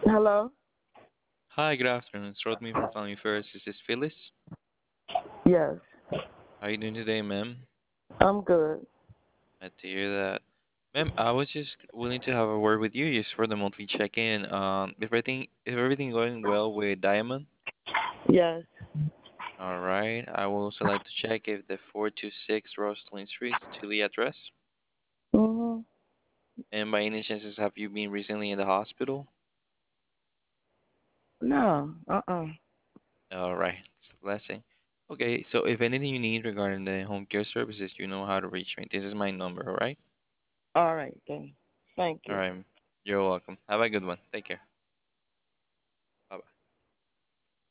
Hello? Hi, good afternoon. It's Rodney from Family First. This is Phyllis. Yes, How you doing today, ma'am? I'm good. Glad to hear that. Ma'am, I was just willing to have a word with you just for the monthly check-in. If everything going well with Diamond, Yes. all right. I will also like to check if the 426 Rosslyn Street is still the address. Mhm. And by any chances, have you been recently in the hospital? No. All right, it's a blessing. Okay, so if anything you need regarding the home care services, you know how to reach me. This is my number, all right? All right then. Thank All you. right. You're welcome. Have a good one. Take care.